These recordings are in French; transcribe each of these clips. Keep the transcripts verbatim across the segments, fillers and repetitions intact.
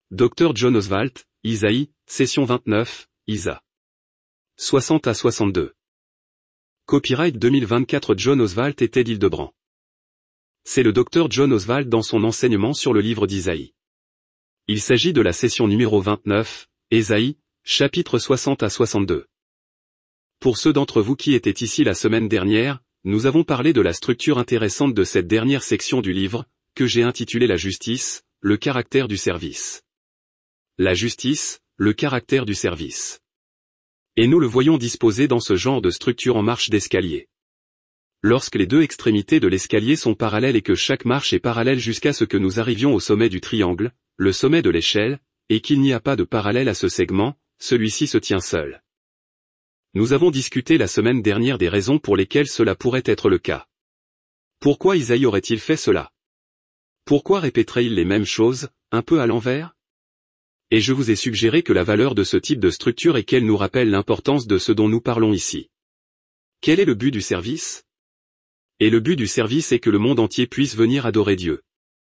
docteur John Oswalt, Isaïe, session vingt-neuf, Isa. soixante à soixante-deux. Copyright deux mille vingt-quatre John Oswalt et Ted Hildebrand. C'est le docteur John Oswalt dans son enseignement sur le livre d'Isaïe. Il s'agit de la session numéro vingt-neuf, Ésaïe, chapitre soixante à soixante-deux. Pour ceux d'entre vous qui étaient ici la semaine dernière, nous avons parlé de la structure intéressante de cette dernière section du livre, que j'ai intitulée La justice, le caractère du service. La justice, le caractère du service. Et nous le voyons disposé dans ce genre de structure en marche d'escalier. Lorsque les deux extrémités de l'escalier sont parallèles et que chaque marche est parallèle jusqu'à ce que nous arrivions au sommet du triangle, le sommet de l'échelle, et qu'il n'y a pas de parallèle à ce segment, celui-ci se tient seul. Nous avons discuté la semaine dernière des raisons pour lesquelles cela pourrait être le cas. Pourquoi Isaïe aurait-il fait cela? Pourquoi répéterait-il les mêmes choses, un peu à l'envers? Et je vous ai suggéré que la valeur de ce type de structure est qu'elle nous rappelle l'importance de ce dont nous parlons ici. Quel est le but du service? Et le but du service est que le monde entier puisse venir adorer Dieu.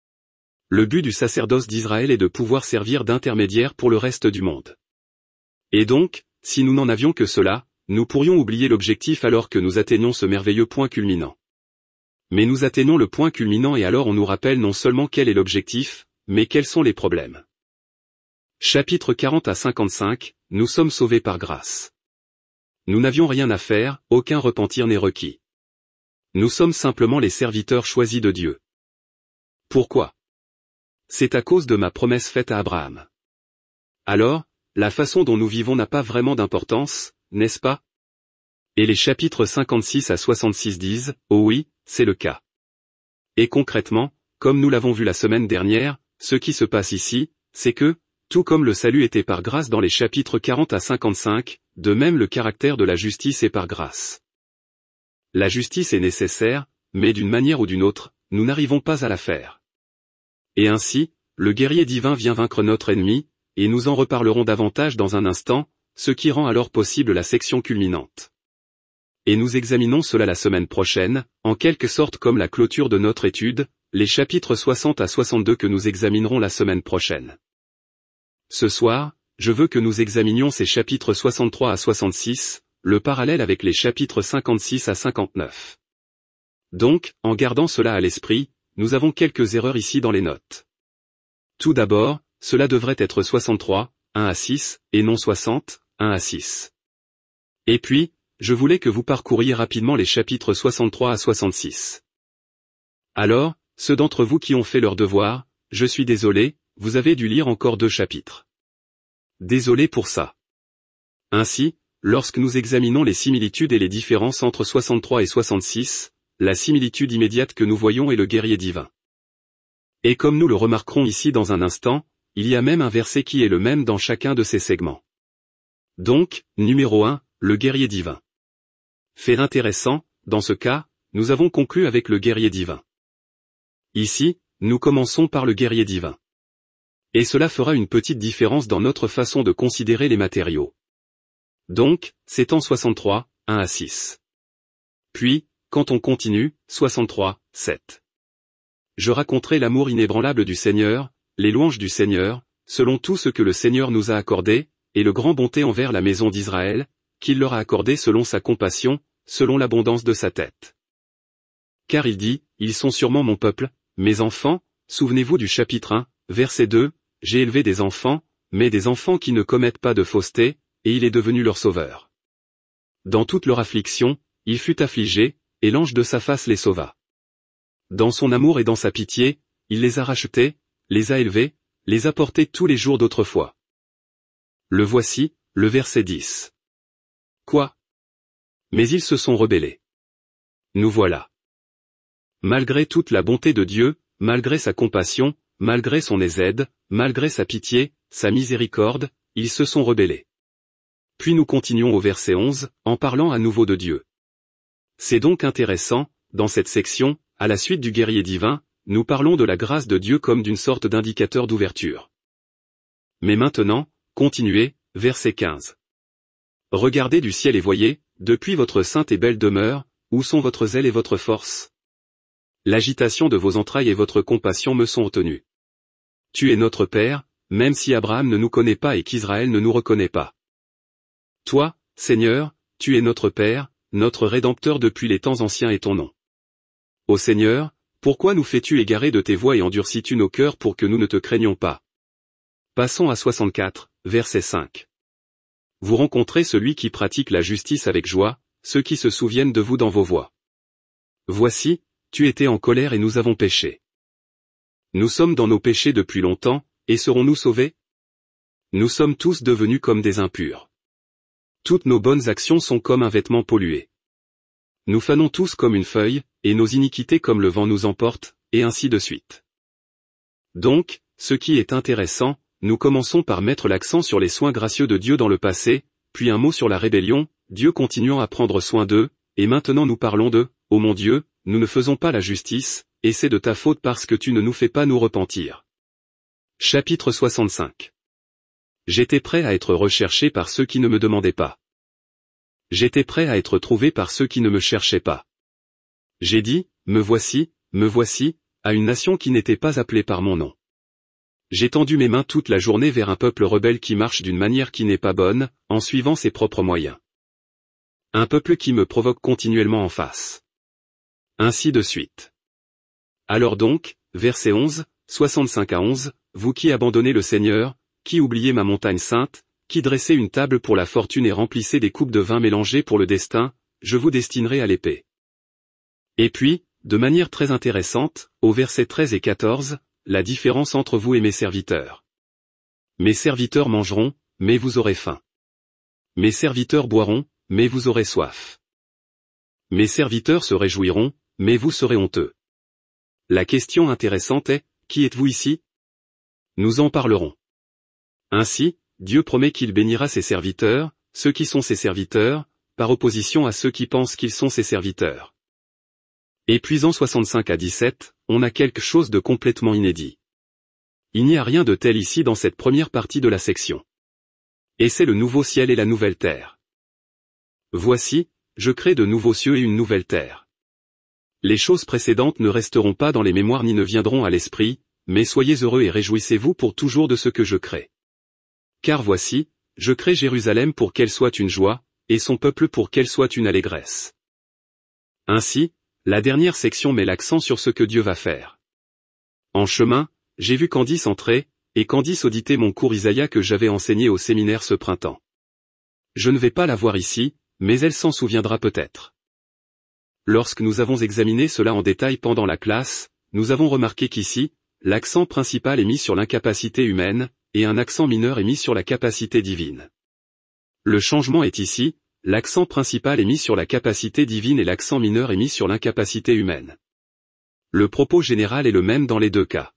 Le but du sacerdoce d'Israël est de pouvoir servir d'intermédiaire pour le reste du monde. Et donc, si nous n'en avions que cela, nous pourrions oublier l'objectif alors que nous atteignons ce merveilleux point culminant. Mais nous atteignons le point culminant et alors on nous rappelle non seulement quel est l'objectif, mais quels sont les problèmes. Chapitre quarante à cinquante-cinq, nous sommes sauvés par grâce. Nous n'avions rien à faire, aucun repentir n'est requis. Nous sommes simplement les serviteurs choisis de Dieu. Pourquoi? C'est à cause de ma promesse faite à Abraham. Alors, la façon dont nous vivons n'a pas vraiment d'importance, n'est-ce pas? Et les chapitres cinquante-six à soixante-six disent, oh oui, c'est le cas. Et concrètement, comme nous l'avons vu la semaine dernière, ce qui se passe ici, c'est que, tout comme le salut était par grâce dans les chapitres quarante à cinquante-cinq, de même le caractère de la justice est par grâce. La justice est nécessaire, mais d'une manière ou d'une autre, nous n'arrivons pas à la faire. Et ainsi, le guerrier divin vient vaincre notre ennemi, et nous en reparlerons davantage dans un instant, ce qui rend alors possible la section culminante. Et nous examinons cela la semaine prochaine, en quelque sorte comme la clôture de notre étude, les chapitres soixante à soixante-deux que nous examinerons la semaine prochaine. Ce soir, je veux que nous examinions ces chapitres soixante-trois à soixante-six, le parallèle avec les chapitres cinquante-six à cinquante-neuf. Donc, en gardant cela à l'esprit, nous avons quelques erreurs ici dans les notes. Tout d'abord, cela devrait être soixante-trois, un à six, et non soixante, un à six. Et puis, je voulais que vous parcouriez rapidement les chapitres soixante-trois à soixante-six. Alors, ceux d'entre vous qui ont fait leur devoir, je suis désolé, vous avez dû lire encore deux chapitres. Désolé pour ça. Ainsi, lorsque nous examinons les similitudes et les différences entre soixante-trois et soixante-six, la similitude immédiate que nous voyons est le guerrier divin. Et comme nous le remarquerons ici dans un instant, il y a même un verset qui est le même dans chacun de ces segments. Donc, numéro un, le guerrier divin. Fait intéressant, dans ce cas, nous avons conclu avec le guerrier divin. Ici, nous commençons par le guerrier divin. Et cela fera une petite différence dans notre façon de considérer les matériaux. Donc, c'est en soixante-trois, un à six. Puis, quand on continue, soixante-trois, sept. Je raconterai l'amour inébranlable du Seigneur, les louanges du Seigneur, selon tout ce que le Seigneur nous a accordé, et le grand bonté envers la maison d'Israël, qu'il leur a accordé selon sa compassion, selon l'abondance de sa tête. Car il dit, ils sont sûrement mon peuple, mes enfants, souvenez-vous du chapitre un, verset deux, j'ai élevé des enfants, mais des enfants qui ne commettent pas de fausseté, et il est devenu leur sauveur. Dans toute leur affliction, il fut affligé, et l'ange de sa face les sauva. Dans son amour et dans sa pitié, il les a rachetés, les a élevés, les a portés tous les jours d'autrefois. Le voici, le verset dix. Quoi? Mais ils se sont rebellés. Nous voilà. Malgré toute la bonté de Dieu, malgré sa compassion, malgré son aide, malgré sa pitié, sa miséricorde, ils se sont rebellés. Puis nous continuons au verset onze, en parlant à nouveau de Dieu. C'est donc intéressant, dans cette section, à la suite du guerrier divin, nous parlons de la grâce de Dieu comme d'une sorte d'indicateur d'ouverture. Mais maintenant, continuez, verset quinze. Regardez du ciel et voyez, depuis votre sainte et belle demeure, où sont votre zèle et votre force? L'agitation de vos entrailles et votre compassion me sont retenues. Tu es notre Père, même si Abraham ne nous connaît pas et qu'Israël ne nous reconnaît pas. Toi, Seigneur, tu es notre Père, notre Rédempteur depuis les temps anciens est ton nom. Ô Seigneur, pourquoi nous fais-tu égarer de tes voies et endurcis-tu nos cœurs pour que nous ne te craignions pas? Passons à soixante-quatre, verset cinq. Vous rencontrez celui qui pratique la justice avec joie, ceux qui se souviennent de vous dans vos voies. Voici, tu étais en colère et nous avons péché. Nous sommes dans nos péchés depuis longtemps, et serons-nous sauvés? Nous sommes tous devenus comme des impurs. Toutes nos bonnes actions sont comme un vêtement pollué. Nous fanons tous comme une feuille, et nos iniquités comme le vent nous emportent, et ainsi de suite. Donc, ce qui est intéressant, nous commençons par mettre l'accent sur les soins gracieux de Dieu dans le passé, puis un mot sur la rébellion, Dieu continuant à prendre soin d'eux, et maintenant nous parlons de « Ô mon Dieu, nous ne faisons pas la justice, et c'est de ta faute parce que tu ne nous fais pas nous repentir. » Chapitre soixante-cinq. J'étais prêt à être recherché par ceux qui ne me demandaient pas. J'étais prêt à être trouvé par ceux qui ne me cherchaient pas. J'ai dit, me voici, me voici, à une nation qui n'était pas appelée par mon nom. J'ai tendu mes mains toute la journée vers un peuple rebelle qui marche d'une manière qui n'est pas bonne, en suivant ses propres moyens. Un peuple qui me provoque continuellement en face. Ainsi de suite. Alors donc, verset onze, soixante-cinq à onze, vous qui abandonnez le Seigneur, qui oubliez ma montagne sainte, qui dressez une table pour la fortune et remplissez des coupes de vin mélangées pour le destin, je vous destinerai à l'épée. Et puis, de manière très intéressante, au verset treize et quatorze, la différence entre vous et mes serviteurs. Mes serviteurs mangeront, mais vous aurez faim. Mes serviteurs boiront, mais vous aurez soif. Mes serviteurs se réjouiront, mais vous serez honteux. La question intéressante est, qui êtes-vous ici? Nous en parlerons. Ainsi, Dieu promet qu'il bénira ses serviteurs, ceux qui sont ses serviteurs, par opposition à ceux qui pensent qu'ils sont ses serviteurs. Et puis en soixante-cinq à dix-sept, on a quelque chose de complètement inédit. Il n'y a rien de tel ici dans cette première partie de la section. Et c'est le nouveau ciel et la nouvelle terre. Voici, je crée de nouveaux cieux et une nouvelle terre. Les choses précédentes ne resteront pas dans les mémoires ni ne viendront à l'esprit, mais soyez heureux et réjouissez-vous pour toujours de ce que je crée. Car voici, je crée Jérusalem pour qu'elle soit une joie, et son peuple pour qu'elle soit une allégresse. Ainsi, la dernière section met l'accent sur ce que Dieu va faire. En chemin, j'ai vu Candice entrer, et Candice auditait mon cours Isaïe que j'avais enseigné au séminaire ce printemps. Je ne vais pas la voir ici, mais elle s'en souviendra peut-être. Lorsque nous avons examiné cela en détail pendant la classe, nous avons remarqué qu'ici, l'accent principal est mis sur l'incapacité humaine, et un accent mineur est mis sur la capacité divine. Le changement est ici, l'accent principal est mis sur la capacité divine et l'accent mineur est mis sur l'incapacité humaine. Le propos général est le même dans les deux cas.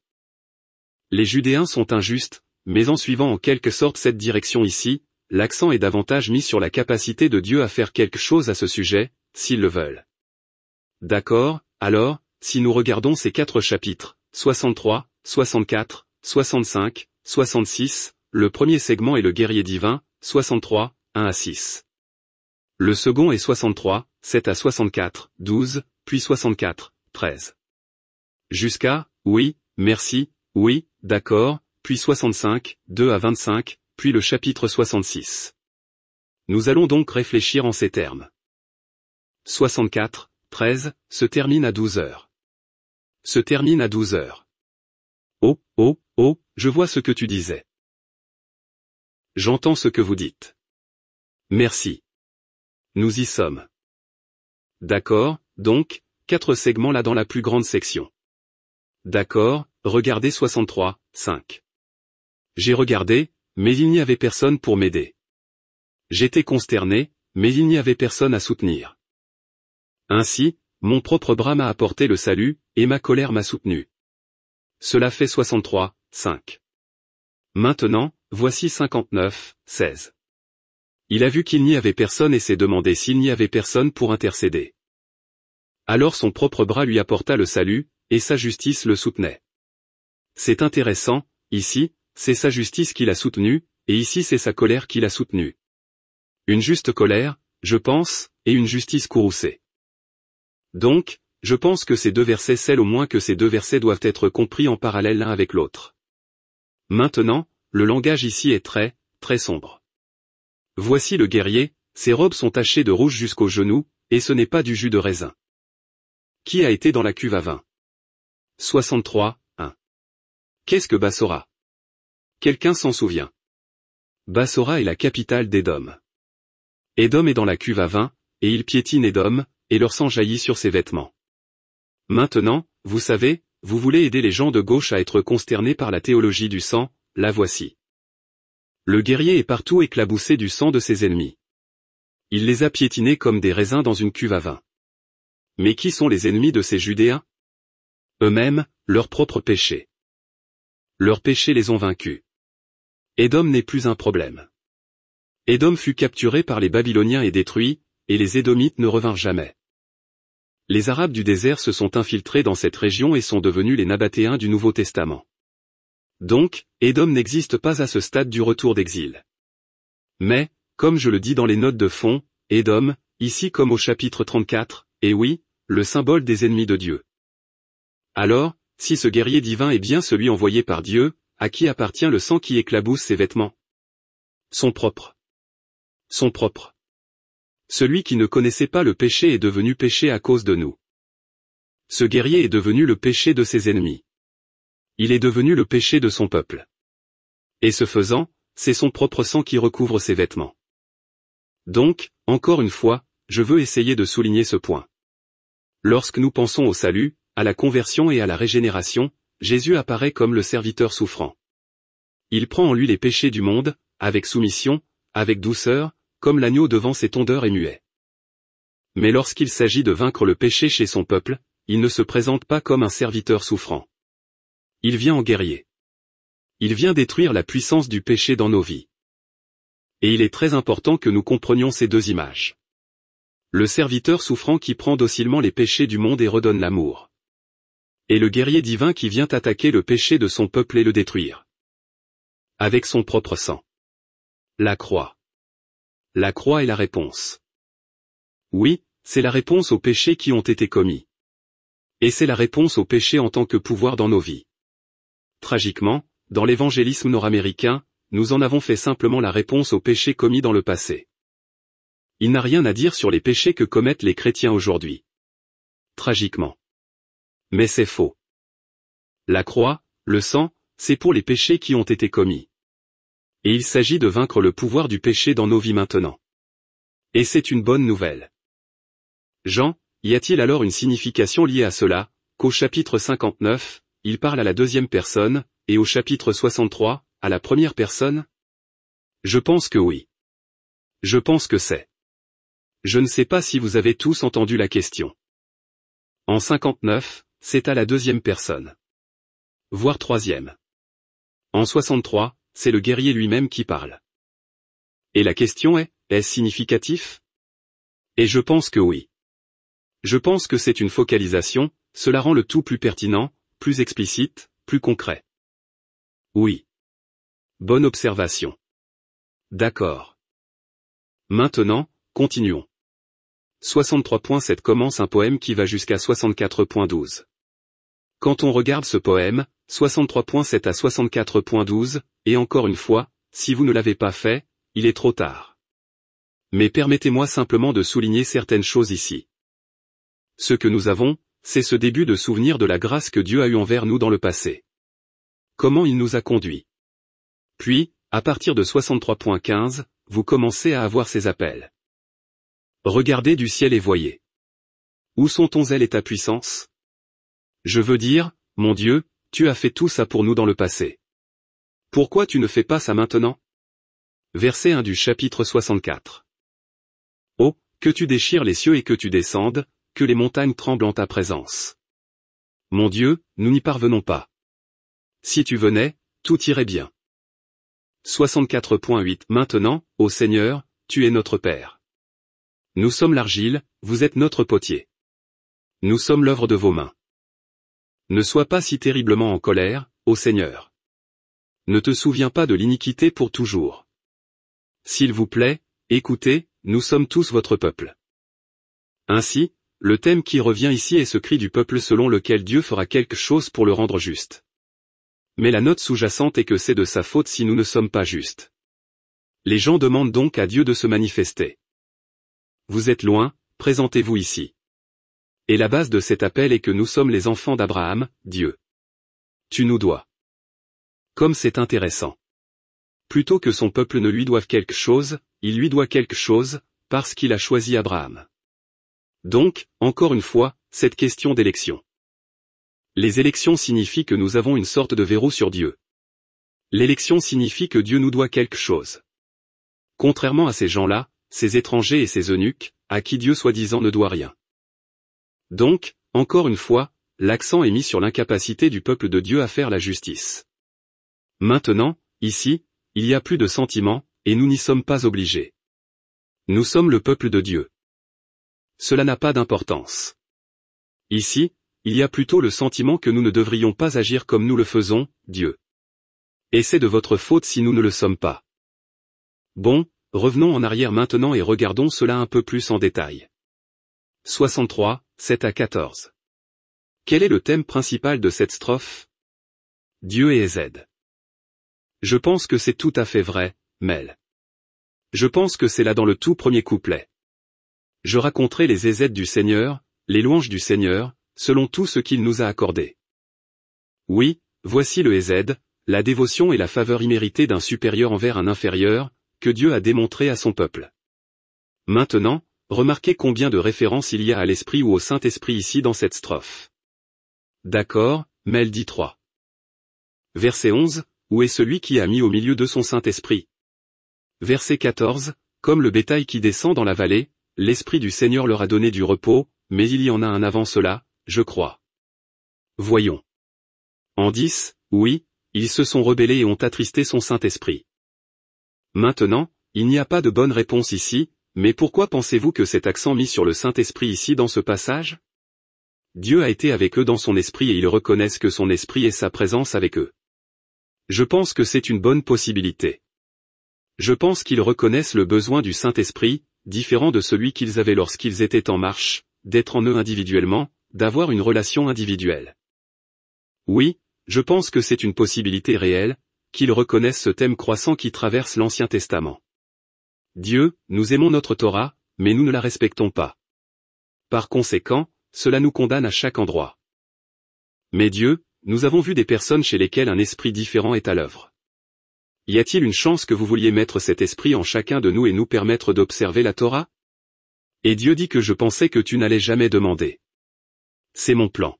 Les Judéens sont injustes, mais en suivant en quelque sorte cette direction ici, l'accent est davantage mis sur la capacité de Dieu à faire quelque chose à ce sujet, s'ils le veulent. D'accord, alors, si nous regardons ces quatre chapitres, soixante-trois, soixante-quatre, soixante-cinq, soixante-six, le premier segment est le guerrier divin, soixante-trois, un à six. Le second est soixante-trois, sept à soixante-quatre, douze, puis soixante-quatre, treize. Jusqu'à, oui, merci, oui, d'accord, puis soixante-cinq, deux à vingt-cinq, puis le chapitre soixante-six. Nous allons donc réfléchir en ces termes. soixante-quatre, treize, se termine à douze heures. Se termine à douze heures. Oh, oh, oh, je vois ce que tu disais. J'entends ce que vous dites. Merci. Nous y sommes. D'accord, donc, quatre segments là dans la plus grande section. D'accord, regardez soixante-trois, cinq. J'ai regardé, mais il n'y avait personne pour m'aider. J'étais consterné, mais il n'y avait personne à soutenir. Ainsi, mon propre bras m'a apporté le salut, et ma colère m'a soutenu. Cela fait soixante-trois, cinq. Maintenant, voici cinquante-neuf, seize. Il a vu qu'il n'y avait personne et s'est demandé s'il n'y avait personne pour intercéder. Alors son propre bras lui apporta le salut, et sa justice le soutenait. C'est intéressant, ici, c'est sa justice qui l'a soutenu, et ici c'est sa colère qui l'a soutenu. Une juste colère, je pense, et une justice courroucée. Donc, je pense que ces deux versets scellent au moins que ces deux versets doivent être compris en parallèle l'un avec l'autre. Maintenant, le langage ici est très, très sombre. Voici le guerrier, ses robes sont tachées de rouge jusqu'aux genoux, et ce n'est pas du jus de raisin. Qui a été dans la cuve à vin? soixante-trois, un. Qu'est-ce que Bassora? Quelqu'un s'en souvient. Bassora est la capitale d'Édom. Édom est dans la cuve à vin, et il piétine Édom, et leur sang jaillit sur ses vêtements. Maintenant, vous savez, vous voulez aider les gens de gauche à être consternés par la théologie du sang, la voici. Le guerrier est partout éclaboussé du sang de ses ennemis. Il les a piétinés comme des raisins dans une cuve à vin. Mais qui sont les ennemis de ces Judéens? Eux-mêmes, leurs propres péchés. Leurs péchés les ont vaincus. Édom n'est plus un problème. Édom fut capturé par les Babyloniens et détruit, et les Édomites ne revinrent jamais. Les Arabes du désert se sont infiltrés dans cette région et sont devenus les Nabatéens du Nouveau Testament. Donc, Édom n'existe pas à ce stade du retour d'exil. Mais, comme je le dis dans les notes de fond, Édom, ici comme au chapitre trente-quatre, est oui, le symbole des ennemis de Dieu. Alors, si ce guerrier divin est bien celui envoyé par Dieu, à qui appartient le sang qui éclabousse ses vêtements? Son propre. Son propre. Celui qui ne connaissait pas le péché est devenu péché à cause de nous. Ce guerrier est devenu le péché de ses ennemis. Il est devenu le péché de son peuple. Et ce faisant, c'est son propre sang qui recouvre ses vêtements. Donc, encore une fois, je veux essayer de souligner ce point. Lorsque nous pensons au salut, à la conversion et à la régénération, Jésus apparaît comme le serviteur souffrant. Il prend en lui les péchés du monde, avec soumission, avec douceur, comme l'agneau devant ses tondeurs et muet. Mais lorsqu'il s'agit de vaincre le péché chez son peuple, il ne se présente pas comme un serviteur souffrant. Il vient en guerrier. Il vient détruire la puissance du péché dans nos vies. Et il est très important que nous comprenions ces deux images. Le serviteur souffrant qui prend docilement les péchés du monde et redonne l'amour. Et le guerrier divin qui vient attaquer le péché de son peuple et le détruire. Avec son propre sang. La croix. La croix est la réponse. Oui, c'est la réponse aux péchés qui ont été commis. Et c'est la réponse au péché en tant que pouvoir dans nos vies. Tragiquement, dans l'évangélisme nord-américain, nous en avons fait simplement la réponse aux péchés commis dans le passé. Il n'a rien à dire sur les péchés que commettent les chrétiens aujourd'hui. Tragiquement. Mais c'est faux. La croix, le sang, c'est pour les péchés qui ont été commis. Et il s'agit de vaincre le pouvoir du péché dans nos vies maintenant. Et c'est une bonne nouvelle. Jean, y a-t-il alors une signification liée à cela, qu'au chapitre cinquante-neuf, il parle à la deuxième personne, et au chapitre soixante-trois, à la première personne? Je pense que oui. Je pense que c'est. Je ne sais pas si vous avez tous entendu la question. En cinquante-neuf, c'est à la deuxième personne. Voire troisième. En soixante-trois, c'est le guerrier lui-même qui parle. Et la question est, est-ce significatif? Et je pense que oui. Je pense que c'est une focalisation, cela rend le tout plus pertinent, plus explicite, plus concret. Oui. Bonne observation. D'accord. Maintenant, continuons. soixante-trois point sept commence un poème qui va jusqu'à soixante-quatre point douze. Quand on regarde ce poème, soixante-trois point sept à soixante-quatre point douze, et encore une fois, si vous ne l'avez pas fait, il est trop tard. Mais permettez-moi simplement de souligner certaines choses ici. Ce que nous avons, c'est ce début de souvenir de la grâce que Dieu a eue envers nous dans le passé. Comment il nous a conduits. Puis, à partir de soixante-trois point quinze, vous commencez à avoir ces appels. Regardez du ciel et voyez. Où sont ton zèle et ta puissance? Je veux dire, mon Dieu, tu as fait tout ça pour nous dans le passé. Pourquoi tu ne fais pas ça maintenant? Verset un du chapitre soixante-quatre. Oh, que tu déchires les cieux et que tu descendes, que les montagnes tremblent en ta présence. Mon Dieu, nous n'y parvenons pas. Si tu venais, tout irait bien. soixante-quatre point huit. Maintenant, ô Seigneur, tu es notre Père. Nous sommes l'argile, vous êtes notre potier. Nous sommes l'œuvre de vos mains. Ne sois pas si terriblement en colère, ô Seigneur. Ne te souviens pas de l'iniquité pour toujours. S'il vous plaît, écoutez, nous sommes tous votre peuple. Ainsi, le thème qui revient ici est ce cri du peuple selon lequel Dieu fera quelque chose pour le rendre juste. Mais la note sous-jacente est que c'est de sa faute si nous ne sommes pas justes. Les gens demandent donc à Dieu de se manifester. Vous êtes loin, présentez-vous ici. Et la base de cet appel est que nous sommes les enfants d'Abraham, Dieu. Tu nous dois. Comme c'est intéressant. Plutôt que son peuple ne lui doive quelque chose, il lui doit quelque chose, parce qu'il a choisi Abraham. Donc, encore une fois, cette question d'élection. Les élections signifient que nous avons une sorte de verrou sur Dieu. L'élection signifie que Dieu nous doit quelque chose. Contrairement à ces gens-là, ces étrangers et ces eunuques, à qui Dieu soi-disant ne doit rien. Donc, encore une fois, l'accent est mis sur l'incapacité du peuple de Dieu à faire la justice. Maintenant, ici, il y a plus de sentiments, et nous n'y sommes pas obligés. Nous sommes le peuple de Dieu. Cela n'a pas d'importance. Ici, il y a plutôt le sentiment que nous ne devrions pas agir comme nous le faisons, Dieu. Et c'est de votre faute si nous ne le sommes pas. Bon, revenons en arrière maintenant et regardons cela un peu plus en détail. soixante-trois, sept à quatorze. Quel est le thème principal de cette strophe? Dieu et Ézed. Je pense que c'est tout à fait vrai, Mel. Je pense que c'est là dans le tout premier couplet. Je raconterai les Ézed du Seigneur, les louanges du Seigneur, selon tout ce qu'il nous a accordé. Oui, voici le Ézed, la dévotion et la faveur imméritée d'un supérieur envers un inférieur, que Dieu a démontré à son peuple. Maintenant, remarquez combien de références il y a à l'Esprit ou au Saint-Esprit ici dans cette strophe. D'accord, Mel dit trois. Verset onze, où est celui qui a mis au milieu de son Saint-Esprit? Verset quatorze, comme le bétail qui descend dans la vallée, l'Esprit du Seigneur leur a donné du repos, mais il y en a un avant cela, je crois. Voyons. En dix, oui, ils se sont rebellés et ont attristé son Saint-Esprit. Maintenant, il n'y a pas de bonne réponse ici, mais pourquoi pensez-vous que cet accent mis sur le Saint-Esprit ici dans ce passage? Dieu a été avec eux dans son esprit et ils reconnaissent que son esprit est sa présence avec eux. Je pense que c'est une bonne possibilité. Je pense qu'ils reconnaissent le besoin du Saint-Esprit, différent de celui qu'ils avaient lorsqu'ils étaient en marche, d'être en eux individuellement, d'avoir une relation individuelle. Oui, je pense que c'est une possibilité réelle, qu'ils reconnaissent ce thème croissant qui traverse l'Ancien Testament. Dieu, nous aimons notre Torah, mais nous ne la respectons pas. Par conséquent, cela nous condamne à chaque endroit. Mais Dieu, nous avons vu des personnes chez lesquelles un esprit différent est à l'œuvre. Y a-t-il une chance que vous vouliez mettre cet esprit en chacun de nous et nous permettre d'observer la Torah? Et Dieu dit que je pensais que tu n'allais jamais demander. C'est mon plan.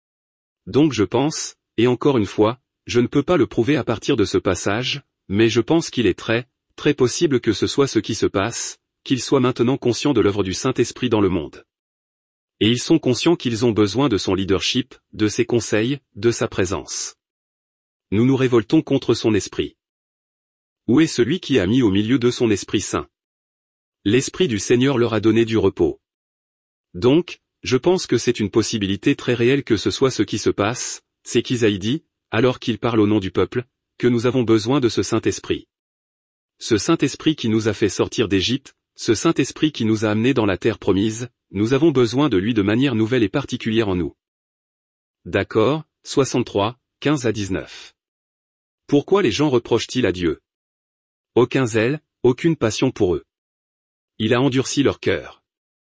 Donc je pense, et encore une fois, je ne peux pas le prouver à partir de ce passage, mais je pense qu'il est très, très possible que ce soit ce qui se passe, qu'ils soient maintenant conscients de l'œuvre du Saint-Esprit dans le monde. Et ils sont conscients qu'ils ont besoin de son leadership, de ses conseils, de sa présence. Nous nous révoltons contre son esprit. Où est celui qui a mis au milieu de son Esprit Saint? L'Esprit du Seigneur leur a donné du repos. Donc, je pense que c'est une possibilité très réelle que ce soit ce qui se passe, c'est qu'Isaïe dit, alors qu'il parle au nom du peuple, que nous avons besoin de ce Saint-Esprit. Ce Saint-Esprit qui nous a fait sortir d'Égypte, ce Saint-Esprit qui nous a amenés dans la terre promise, nous avons besoin de lui de manière nouvelle et particulière en nous. D'accord, soixante-trois, quinze à dix-neuf. Pourquoi les gens reprochent-ils à Dieu? Aucun zèle, aucune passion pour eux. Il a endurci leur cœur.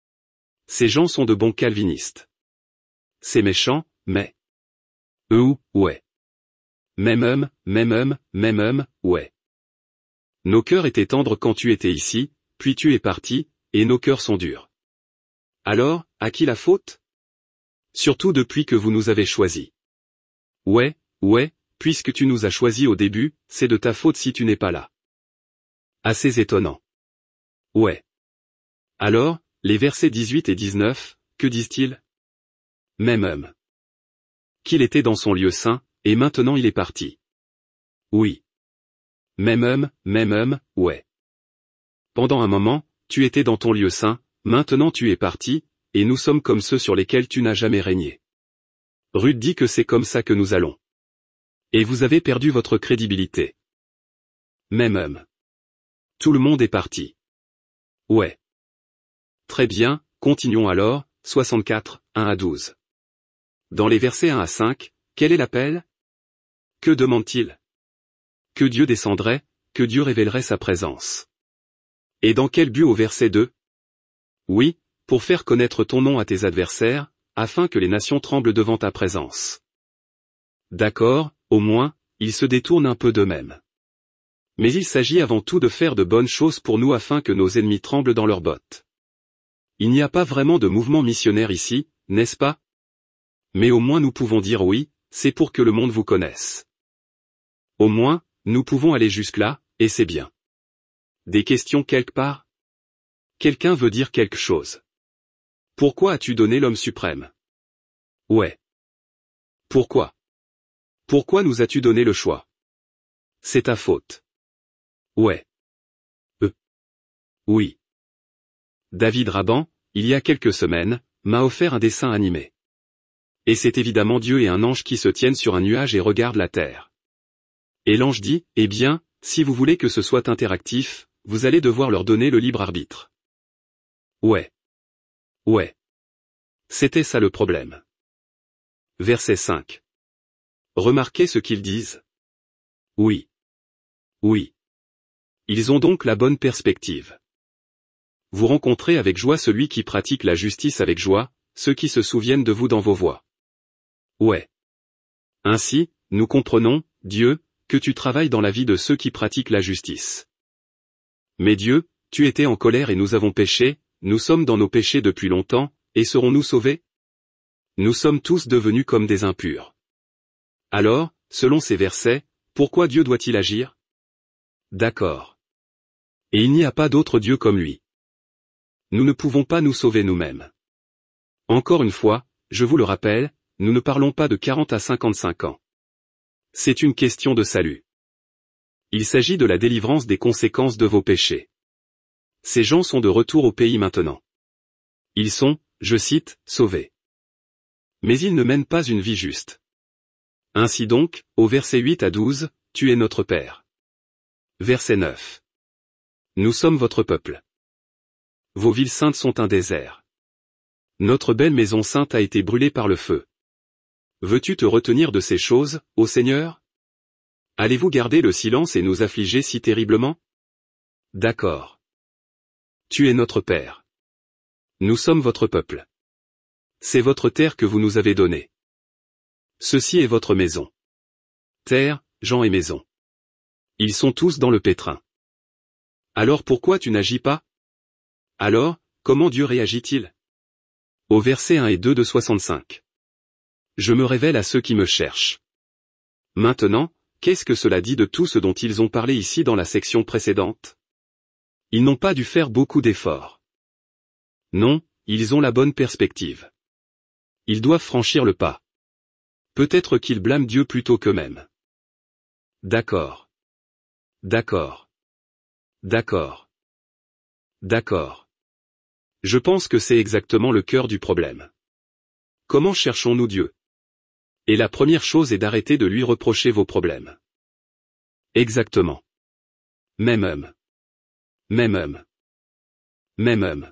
Ces gens sont de bons calvinistes. C'est méchant, mais... Eux, ouais. Même homme, même homme, même homme, ouais. Nos cœurs étaient tendres quand tu étais ici, puis tu es parti, et nos cœurs sont durs. Alors, à qui la faute? Surtout depuis que vous nous avez choisis. Ouais, ouais, puisque tu nous as choisis au début, c'est de ta faute si tu n'es pas là. Assez étonnant. Ouais. Alors, les versets dix-huit et dix-neuf, que disent-ils? Même homme. Qu'il était dans son lieu saint, et maintenant il est parti. Oui. Même homme, même homme, ouais. Pendant un moment, tu étais dans ton lieu saint, maintenant tu es parti, et nous sommes comme ceux sur lesquels tu n'as jamais régné. Ruth dit que c'est comme ça que nous allons. Et vous avez perdu votre crédibilité. Même homme. Tout le monde est parti. Ouais. Très bien, continuons alors, soixante-quatre, un à douze. Dans les versets un à cinq, quel est l'appel? Que demande-t-il? Que Dieu descendrait, que Dieu révélerait sa présence. Et dans quel but au verset deux? Oui, pour faire connaître ton nom à tes adversaires, afin que les nations tremblent devant ta présence. D'accord, au moins, ils se détournent un peu d'eux-mêmes. Mais il s'agit avant tout de faire de bonnes choses pour nous afin que nos ennemis tremblent dans leurs bottes. Il n'y a pas vraiment de mouvement missionnaire ici, n'est-ce pas? Mais au moins nous pouvons dire oui, c'est pour que le monde vous connaisse. Au moins, nous pouvons aller jusque-là, et c'est bien. Des questions quelque part? Quelqu'un veut dire quelque chose. Pourquoi as-tu donné l'homme suprême? Ouais. Pourquoi? Pourquoi nous as-tu donné le choix? C'est ta faute. Ouais. Euh. Oui. David Raban, il y a quelques semaines, m'a offert un dessin animé. Et c'est évidemment Dieu et un ange qui se tiennent sur un nuage et regardent la terre. Et l'ange dit, eh bien, si vous voulez que ce soit interactif, vous allez devoir leur donner le libre arbitre. Ouais. Ouais. C'était ça le problème. Verset cinq. Remarquez ce qu'ils disent. Oui. Oui. Ils ont donc la bonne perspective. Vous rencontrez avec joie celui qui pratique la justice avec joie, ceux qui se souviennent de vous dans vos voies. Ouais. Ainsi, nous comprenons, Dieu, que tu travailles dans la vie de ceux qui pratiquent la justice. Mais Dieu, tu étais en colère et nous avons péché, nous sommes dans nos péchés depuis longtemps, et serons-nous sauvés? Nous sommes tous devenus comme des impurs. Alors, selon ces versets, pourquoi Dieu doit-il agir? D'accord. Et il n'y a pas d'autre Dieu comme lui. Nous ne pouvons pas nous sauver nous-mêmes. Encore une fois, je vous le rappelle, nous ne parlons pas de quarante à cinquante-cinq ans. C'est une question de salut. Il s'agit de la délivrance des conséquences de vos péchés. Ces gens sont de retour au pays maintenant. Ils sont, je cite, sauvés. Mais ils ne mènent pas une vie juste. Ainsi donc, au verset huit à douze, tu es notre Père. Verset neuf. Nous sommes votre peuple. Vos villes saintes sont un désert. Notre belle maison sainte a été brûlée par le feu. Veux-tu te retenir de ces choses, ô Seigneur? Allez-vous garder le silence et nous affliger si terriblement? D'accord. Tu es notre Père. Nous sommes votre peuple. C'est votre terre que vous nous avez donnée. Ceci est votre maison. Terre, gens et maison. Ils sont tous dans le pétrin. Alors pourquoi tu n'agis pas? Alors, comment Dieu réagit-il? Au verset un et deux de soixante-cinq. Je me révèle à ceux qui me cherchent. Maintenant, qu'est-ce que cela dit de tout ce dont ils ont parlé ici dans la section précédente? Ils n'ont pas dû faire beaucoup d'efforts. Non, ils ont la bonne perspective. Ils doivent franchir le pas. Peut-être qu'ils blâment Dieu plutôt qu'eux-mêmes. D'accord. D'accord. D'accord. D'accord. Je pense que c'est exactement le cœur du problème. Comment cherchons-nous Dieu? Et la première chose est d'arrêter de lui reprocher vos problèmes. Exactement. Même homme. Même homme. Même homme.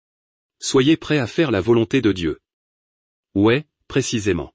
Soyez prêts à faire la volonté de Dieu. Ouais, précisément.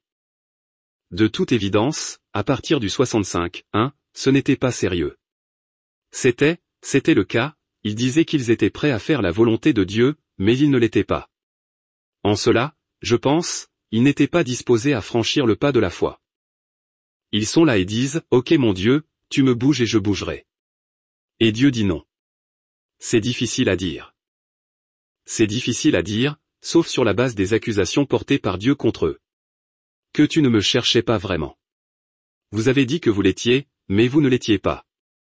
De toute évidence, à partir du soixante-cinq, hein, ce n'était pas sérieux. C'était, c'était le cas, ils disaient qu'ils étaient prêts à faire la volonté de Dieu, mais ils ne l'étaient pas. En cela, je pense, ils n'étaient pas disposés à franchir le pas de la foi. Ils sont là et disent, ok mon Dieu, tu me bouges et je bougerai. Et Dieu dit non. C'est difficile à dire. C'est difficile à dire, sauf sur la base des accusations portées par Dieu contre eux. Que tu ne me cherchais pas vraiment. Vous avez dit que vous l'étiez, mais vous ne l'étiez pas.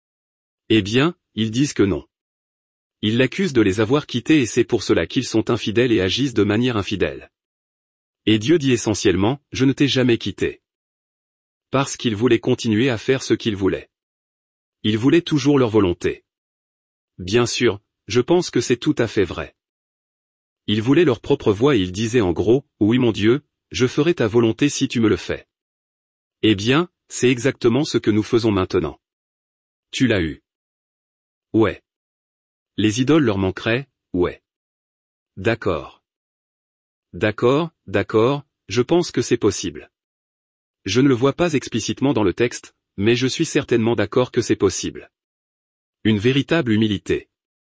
Eh bien, ils disent que non. Ils l'accusent de les avoir quittés et c'est pour cela qu'ils sont infidèles et agissent de manière infidèle. Et Dieu dit essentiellement, je ne t'ai jamais quitté. Parce qu'ils voulaient continuer à faire ce qu'ils voulaient. Ils voulaient toujours leur volonté. Bien sûr, je pense que c'est tout à fait vrai. Ils voulaient leur propre voix et ils disaient en gros, oui mon Dieu, je ferai ta volonté si tu me le fais. Eh bien, c'est exactement ce que nous faisons maintenant. Tu l'as eu. Ouais. Les idoles leur manqueraient, ouais. D'accord. D'accord, d'accord, je pense que c'est possible. Je ne le vois pas explicitement dans le texte, mais je suis certainement d'accord que c'est possible. Une véritable humilité.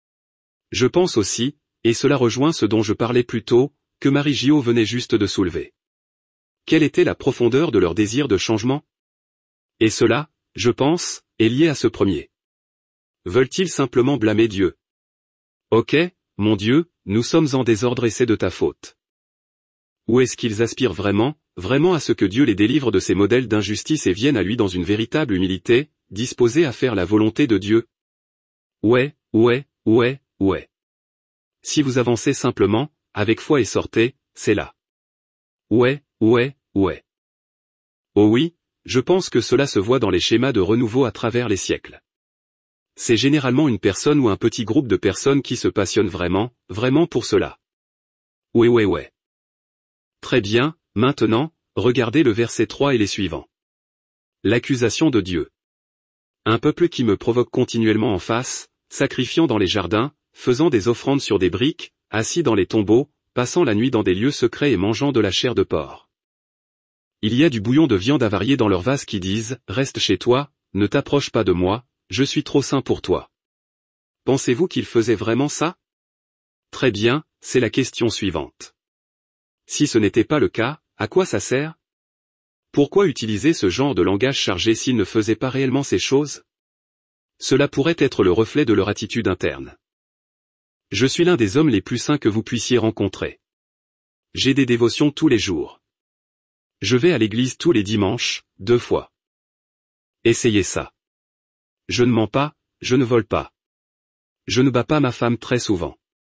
Je pense aussi, et cela rejoint ce dont je parlais plus tôt, que Marie-Jo venait juste de soulever. Quelle était la profondeur de leur désir de changement? Et cela, je pense, est lié à ce premier. Veulent-ils simplement blâmer Dieu? Ok, mon Dieu, nous sommes en désordre et c'est de ta faute. Ou est-ce qu'ils aspirent vraiment, vraiment à ce que Dieu les délivre de ces modèles d'injustice et viennent à lui dans une véritable humilité, disposés à faire la volonté de Dieu? Ouais, ouais, ouais, ouais. Si vous avancez simplement, avec foi et sortez, c'est là. Ouais, ouais, ouais. Oh oui, je pense que cela se voit dans les schémas de renouveau à travers les siècles. C'est généralement une personne ou un petit groupe de personnes qui se passionnent vraiment, vraiment pour cela. Ouais ouais ouais. Très bien, maintenant, regardez le verset trois et les suivants. L'accusation de Dieu. Un peuple qui me provoque continuellement en face, sacrifiant dans les jardins, faisant des offrandes sur des briques, assis dans les tombeaux, passant la nuit dans des lieux secrets et mangeant de la chair de porc. Il y a du bouillon de viande avarié dans leurs vases qui disent, reste chez toi, ne t'approche pas de moi, je suis trop saint pour toi. Pensez-vous qu'ils faisaient vraiment ça? Très bien, c'est la question suivante. Si ce n'était pas le cas, à quoi ça sert? Pourquoi utiliser ce genre de langage chargé s'ils ne faisaient pas réellement ces choses? Cela pourrait être le reflet de leur attitude interne. Je suis l'un des hommes les plus saints que vous puissiez rencontrer. J'ai des dévotions tous les jours. Je vais à l'église tous les dimanches, deux fois. Essayez ça. Je ne mens pas, je ne vole pas. Je ne bats pas ma femme très souvent.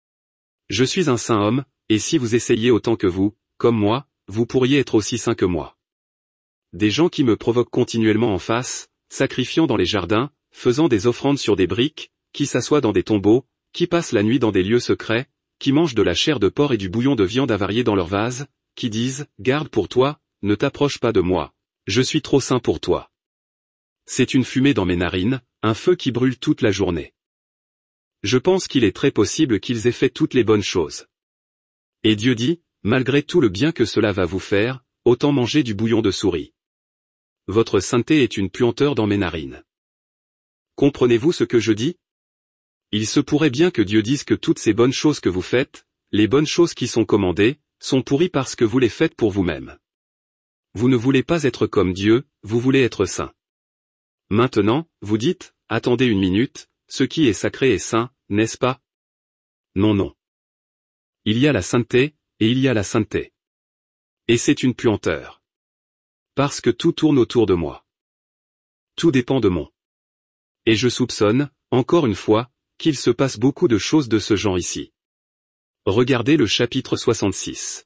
Je suis un saint homme, et si vous essayez autant que vous, comme moi, vous pourriez être aussi saint que moi. Des gens qui me provoquent continuellement en face, sacrifiant dans les jardins, faisant des offrandes sur des briques, qui s'assoient dans des tombeaux, qui passent la nuit dans des lieux secrets, qui mangent de la chair de porc et du bouillon de viande avarié dans leurs vases, qui disent, garde pour toi, ne t'approche pas de moi, je suis trop saint pour toi. C'est une fumée dans mes narines, un feu qui brûle toute la journée. Je pense qu'il est très possible qu'ils aient fait toutes les bonnes choses. Et Dieu dit, malgré tout le bien que cela va vous faire, autant manger du bouillon de souris. Votre sainteté est une puanteur dans mes narines. Comprenez-vous ce que je dis? Il se pourrait bien que Dieu dise que toutes ces bonnes choses que vous faites, les bonnes choses qui sont commandées, sont pourries parce que vous les faites pour vous-même. Vous ne voulez pas être comme Dieu, vous voulez être saint. Maintenant, vous dites, attendez une minute, ce qui est sacré est saint, n'est-ce pas? Non non. Il y a la sainteté, et il y a la sainteté. Et c'est une puanteur. Parce que tout tourne autour de moi. Tout dépend de mon. Et je soupçonne, encore une fois, qu'il se passe beaucoup de choses de ce genre ici. Regardez le chapitre soixante-six.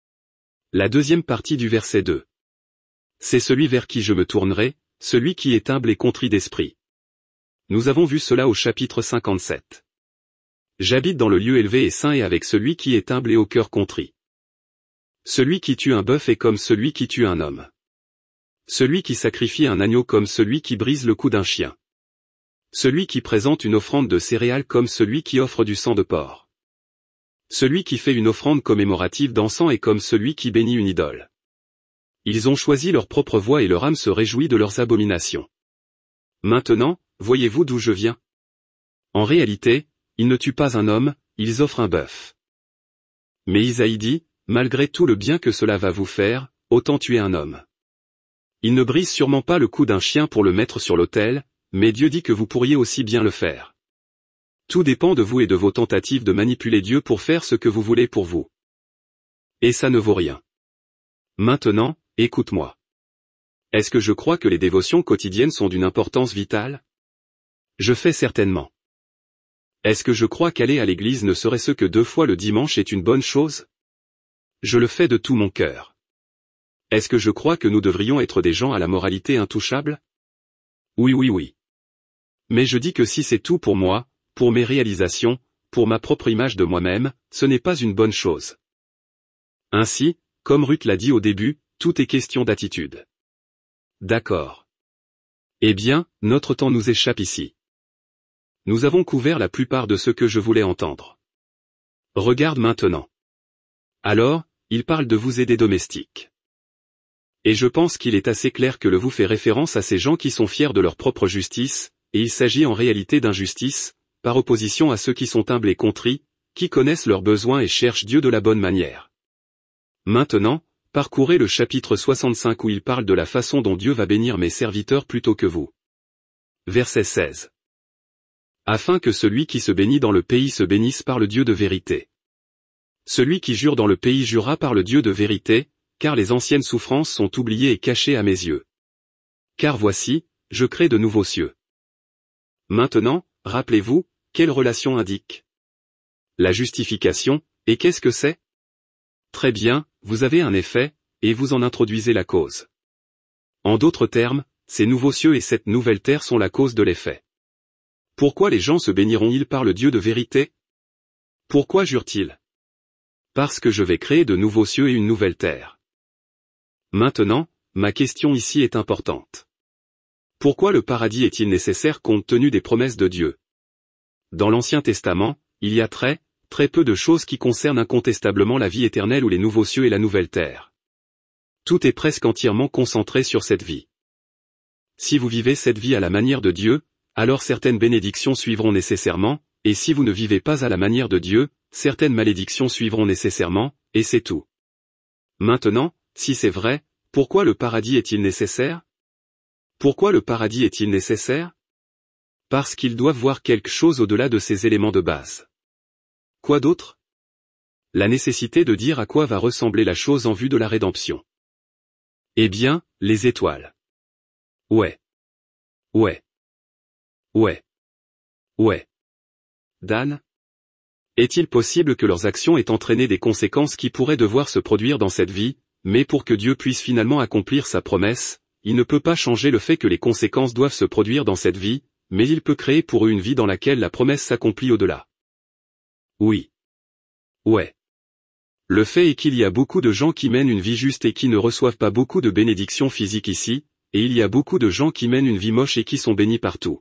La deuxième partie du verset deux. C'est celui vers qui je me tournerai, celui qui est humble et contrit d'esprit. Nous avons vu cela au chapitre cinquante-sept. J'habite dans le lieu élevé et saint et avec celui qui est humble et au cœur contrit. Celui qui tue un bœuf est comme celui qui tue un homme. Celui qui sacrifie un agneau comme celui qui brise le cou d'un chien. Celui qui présente une offrande de céréales comme celui qui offre du sang de porc. Celui qui fait une offrande commémorative d'encens est comme celui qui bénit une idole. Ils ont choisi leur propre voie et leur âme se réjouit de leurs abominations. Maintenant, voyez-vous d'où je viens? En réalité, ils ne tuent pas un homme, ils offrent un bœuf. Mais Isaïe dit, malgré tout le bien que cela va vous faire, autant tuer un homme. Il ne brise sûrement pas le cou d'un chien pour le mettre sur l'autel, mais Dieu dit que vous pourriez aussi bien le faire. Tout dépend de vous et de vos tentatives de manipuler Dieu pour faire ce que vous voulez pour vous. Et ça ne vaut rien. Maintenant, écoute-moi. Est-ce que je crois que les dévotions quotidiennes sont d'une importance vitale? Je fais certainement. Est-ce que je crois qu'aller à l'église ne serait-ce que deux fois le dimanche est une bonne chose? Je le fais de tout mon cœur. Est-ce que je crois que nous devrions être des gens à la moralité intouchable? Oui oui oui. Mais je dis que si c'est tout pour moi, pour mes réalisations, pour ma propre image de moi-même, ce n'est pas une bonne chose. Ainsi, comme Ruth l'a dit au début, tout est question d'attitude. D'accord. Eh bien, notre temps nous échappe ici. Nous avons couvert la plupart de ce que je voulais entendre. Regarde maintenant. Alors, il parle de vous et des domestiques. Et je pense qu'il est assez clair que le vous fait référence à ces gens qui sont fiers de leur propre justice, et il s'agit en réalité d'injustice, par opposition à ceux qui sont humbles et contrits, qui connaissent leurs besoins et cherchent Dieu de la bonne manière. Maintenant, parcourez le chapitre soixante-cinq où il parle de la façon dont Dieu va bénir mes serviteurs plutôt que vous. Verset seize. Afin que celui qui se bénit dans le pays se bénisse par le Dieu de vérité. Celui qui jure dans le pays jurera par le Dieu de vérité, car les anciennes souffrances sont oubliées et cachées à mes yeux. Car voici, je crée de nouveaux cieux. Maintenant, rappelez-vous, quelle relation indique la justification, et qu'est-ce que c'est? Très bien, vous avez un effet, et vous en introduisez la cause. En d'autres termes, ces nouveaux cieux et cette nouvelle terre sont la cause de l'effet. Pourquoi les gens se béniront-ils par le Dieu de vérité? Pourquoi jurent-ils? Parce que je vais créer de nouveaux cieux et une nouvelle terre. Maintenant, ma question ici est importante. Pourquoi le paradis est-il nécessaire compte tenu des promesses de Dieu? Dans l'Ancien Testament, il y a très, très peu de choses qui concernent incontestablement la vie éternelle ou les nouveaux cieux et la nouvelle terre. Tout est presque entièrement concentré sur cette vie. Si vous vivez cette vie à la manière de Dieu, alors certaines bénédictions suivront nécessairement, et si vous ne vivez pas à la manière de Dieu, certaines malédictions suivront nécessairement, et c'est tout. Maintenant, si c'est vrai, pourquoi le paradis est-il nécessaire? Pourquoi le paradis est-il nécessaire? Parce qu'ils doivent voir quelque chose au-delà de ces éléments de base. Quoi d'autre? La nécessité de dire à quoi va ressembler la chose en vue de la rédemption. Eh bien, les étoiles. Ouais. Ouais. Ouais. Ouais. Dan? Est-il possible que leurs actions aient entraîné des conséquences qui pourraient devoir se produire dans cette vie, mais pour que Dieu puisse finalement accomplir sa promesse, il ne peut pas changer le fait que les conséquences doivent se produire dans cette vie, mais il peut créer pour eux une vie dans laquelle la promesse s'accomplit au-delà. Oui. Ouais. Le fait est qu'il y a beaucoup de gens qui mènent une vie juste et qui ne reçoivent pas beaucoup de bénédictions physiques ici, et il y a beaucoup de gens qui mènent une vie moche et qui sont bénis partout.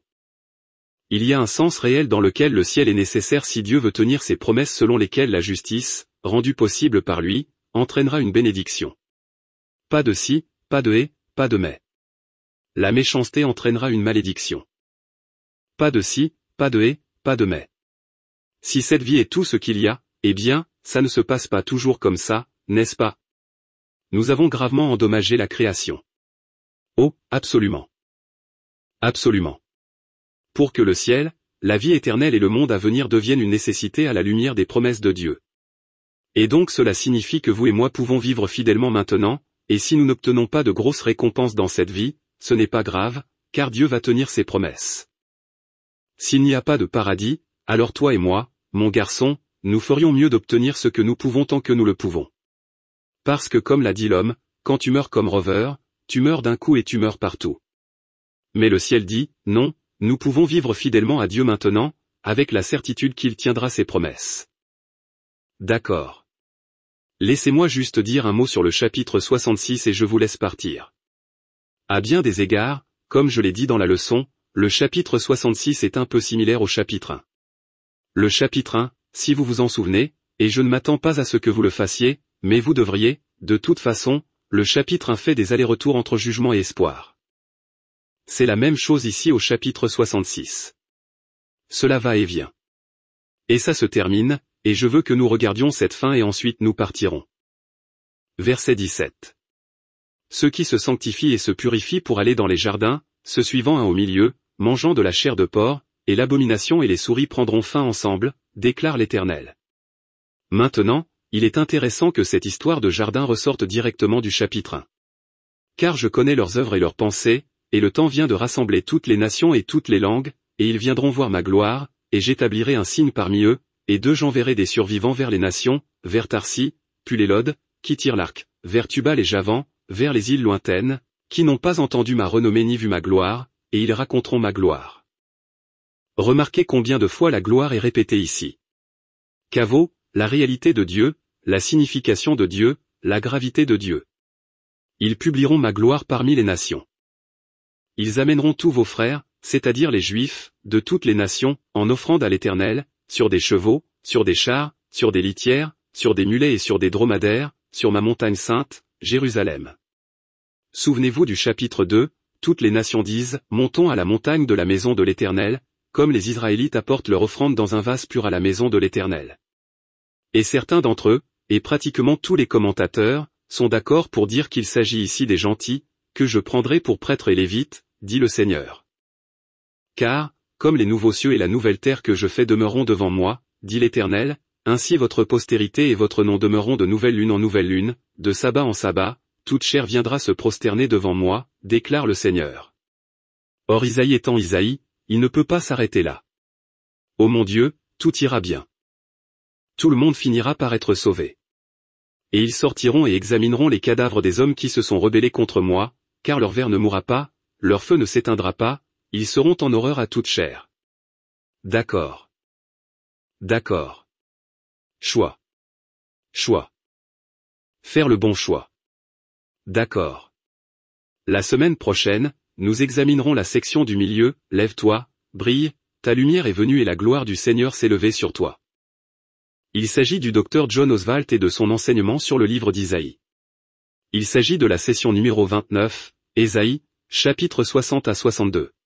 Il y a un sens réel dans lequel le ciel est nécessaire si Dieu veut tenir ses promesses selon lesquelles la justice, rendue possible par lui, entraînera une bénédiction. Pas de si, pas de et, pas de mais. La méchanceté entraînera une malédiction. Pas de si, pas de et, pas de mais. Si cette vie est tout ce qu'il y a, eh bien, ça ne se passe pas toujours comme ça, n'est-ce pas? Nous avons gravement endommagé la création. Oh, absolument. Absolument. Pour que le ciel, la vie éternelle et le monde à venir deviennent une nécessité à la lumière des promesses de Dieu. Et donc cela signifie que vous et moi pouvons vivre fidèlement maintenant, et si nous n'obtenons pas de grosses récompenses dans cette vie, ce n'est pas grave, car Dieu va tenir ses promesses. S'il n'y a pas de paradis, alors toi et moi, mon garçon, nous ferions mieux d'obtenir ce que nous pouvons tant que nous le pouvons. Parce que comme l'a dit l'homme, quand tu meurs comme Rover, tu meurs d'un coup et tu meurs partout. Mais le ciel dit, non, nous pouvons vivre fidèlement à Dieu maintenant, avec la certitude qu'il tiendra ses promesses. D'accord. Laissez-moi juste dire un mot sur le chapitre soixante-six et je vous laisse partir. À bien des égards, comme je l'ai dit dans la leçon, le chapitre soixante-six est un peu similaire au chapitre un. Le chapitre un, si vous vous en souvenez, et je ne m'attends pas à ce que vous le fassiez, mais vous devriez, de toute façon, le chapitre un fait des allers-retours entre jugement et espoir. C'est la même chose ici au chapitre soixante-six. Cela va et vient. Et ça se termine, et je veux que nous regardions cette fin et ensuite nous partirons. Verset dix-sept. Ceux qui se sanctifient et se purifient pour aller dans les jardins, se suivant un au milieu, mangeant de la chair de porc, et l'abomination et les souris prendront fin ensemble, déclare l'Éternel. Maintenant, il est intéressant que cette histoire de jardin ressorte directement du chapitre un. Car je connais leurs œuvres et leurs pensées, et le temps vient de rassembler toutes les nations et toutes les langues, et ils viendront voir ma gloire, et j'établirai un signe parmi eux, et deux j'enverrai des survivants vers les nations, vers Tarsis, puis les Lod, qui tirent l'arc, vers Tubal et Javan, vers les îles lointaines, qui n'ont pas entendu ma renommée ni vu ma gloire, et ils raconteront ma gloire. Remarquez combien de fois la gloire est répétée ici. Caveau, la réalité de Dieu, la signification de Dieu, la gravité de Dieu. Ils publieront ma gloire parmi les nations. Ils amèneront tous vos frères, c'est-à-dire les Juifs, de toutes les nations, en offrande à l'Éternel, sur des chevaux, sur des chars, sur des litières, sur des mulets et sur des dromadaires, sur ma montagne sainte, Jérusalem. Souvenez-vous du chapitre deux, toutes les nations disent, montons à la montagne de la maison de l'Éternel, comme les Israélites apportent leur offrande dans un vase pur à la maison de l'Éternel. Et certains d'entre eux, et pratiquement tous les commentateurs, sont d'accord pour dire qu'il s'agit ici des gentils, que je prendrai pour prêtres et lévites, dit le Seigneur. Car, comme les nouveaux cieux et la nouvelle terre que je fais demeureront devant moi, dit l'Éternel, ainsi votre postérité et votre nom demeureront de nouvelle lune en nouvelle lune, de sabbat en sabbat, toute chair viendra se prosterner devant moi, déclare le Seigneur. Or Isaïe étant Isaïe, il ne peut pas s'arrêter là. Ô mon Dieu, tout ira bien. Tout le monde finira par être sauvé. Et ils sortiront et examineront les cadavres des hommes qui se sont rebellés contre moi, car leur ver ne mourra pas, leur feu ne s'éteindra pas, ils seront en horreur à toute chair. D'accord. D'accord. Choix. Choix. Faire le bon choix. D'accord. La semaine prochaine, nous examinerons la section du milieu, lève-toi, brille, ta lumière est venue et la gloire du Seigneur s'est levée sur toi. Il s'agit du docteur John Oswalt et de son enseignement sur le livre d'Isaïe. Il s'agit de la session numéro vingt-neuf, Ésaïe, chapitre soixante à soixante-deux.